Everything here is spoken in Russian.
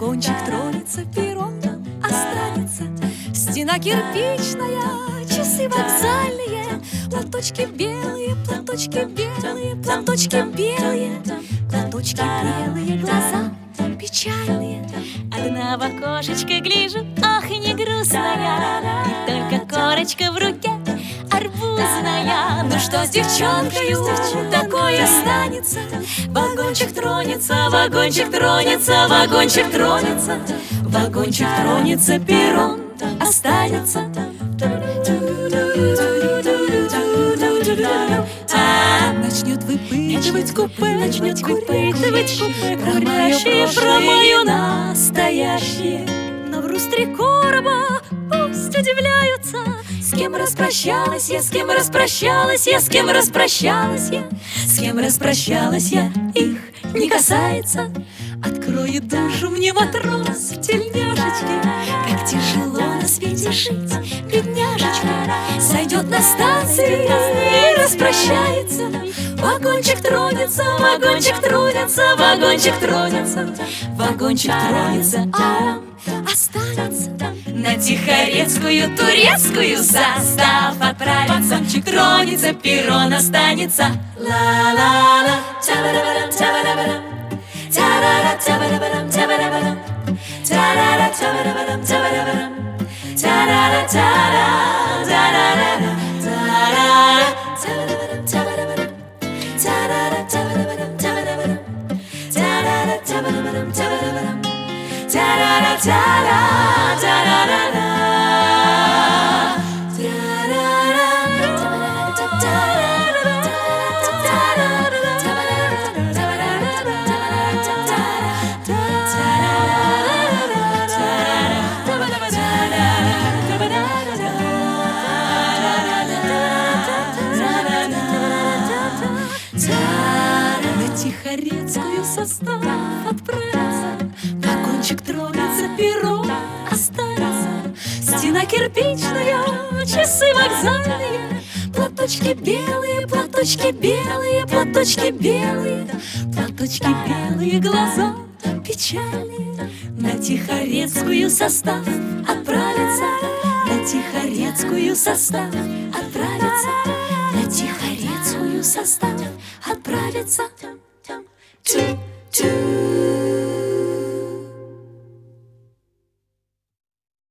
Вагончик тронется, перрон останется. Стена кирпичная, часы вокзальные, платочки белые, платочки белые, платочки белые, платочки белые, глаза печальные. Одна в окошечко гляжу, ах, не грустная, и только корочка в руке арбузная. Ну что с девчонкою такое станется? Вагончик тронется, вагончик тронется, вагончик тронется, вагончик тронется, перрон останется. Начнет выпытывать купе, начнет выпытывать курящие про мое настоящее. Но в рустре короба пусть удивляются. С кем распрощалась я, с кем распрощалась я, с кем распрощалась я, с кем распрощалась я, их не касается. Откроет душу мне матрос в тельняшечке. Как тяжело на свете жить, бедняжечка. Сойдет на станции и распрощается. Вагончик тронется, вагончик тронется, вагончик тронется, вагончик тронется, а он останется. На Тихорецкую, турецкую состав отправится. Вагончик тронется, перрон останется. Ла-ла-ла, та-ба-да-ба-дам, та-ба-да-ба-дам, та-ра-ра, та-ба-да-ба-дам, та-ба-да-ба-дам, та-ра-ра, та-ба-да-ба-дам, та-ба-да-ба-дам, та-ра-ра, та-ра, та-ра-ра-ра, та-ра-ра, та-ба-да-ба-дам, та-ба-да-ба-дам, та-ра-ра, та-ба-да-ба-дам, та-ба-да-ба-дам, та-ра-ра, та-ба-да-ба-дам, та-ба-да-ба-дам, та-ра-ра, та-ра, та-ра-ра-ра. На Тихорецкую состав отправится. Вагончик тронется, перрон останется. Стена кирпичная, часы вокзальные, платочки белые, платочки белые, платочки белые, платочки белые, глаза печальные. На Тихорецкую состав отправится. На Тихорецкую состав отправится. На Тихорецкую состав отправится.